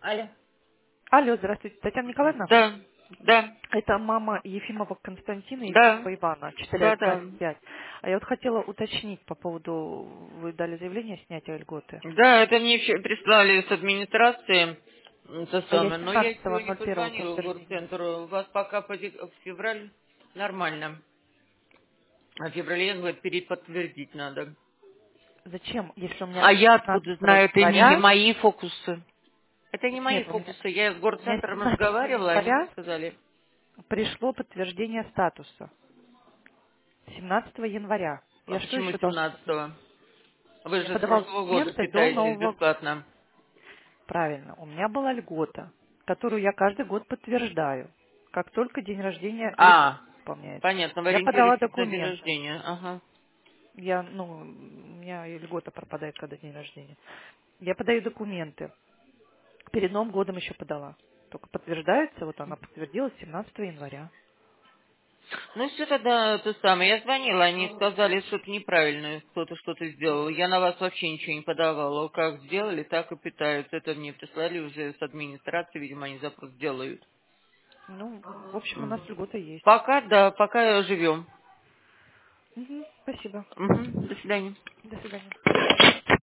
Алло. Алло, здравствуйте, Татьяна Николаевна. Да, да, Это мама Ефимова Константина и да, Ефимова Ивана, да, да. 425. А я вот хотела уточнить по поводу, вы дали заявление о снятии льготы. Да, это мне прислали с администрации, то А я самое, но я еще не 17.01 позвонила в подтверждение. горцентр. У вас пока в февраль нормально. А в феврале, он говорит, переподтвердить надо. Зачем, если у меня А я 17 откуда знаю, это не января, мои фокусы. Это не мои нет, у меня, фокусы. Я с у меня горцентром 17 разговаривала, они мне января сказали. пришло подтверждение статуса. 17 января. А Я что почему еще должна? 17-го? Вы Я же с подавала прошлого года документы до питаетесь нового. бесплатно. Правильно. У меня была льгота, которую я каждый год подтверждаю, как только день рождения ребенка А, выполняется. понятно, вы Я подала ориентируетесь на день документы. рождения. Ага. У меня и льгота пропадает, когда день рождения. Я подаю документы. Перед Новым годом еще подала. Только подтверждается, вот она подтвердилась 17 января. Ну все тогда то самое. Я звонила, они сказали, что-то неправильное, кто-то что-то сделал. Я на вас вообще ничего не подавала. Как сделали, так и питаются. Это мне прислали уже с администрации, видимо, они запрос делают. Ну, в общем, у нас льгота есть. Пока, да, пока живем. Мгм, спасибо. Мгм. До свидания. До свидания.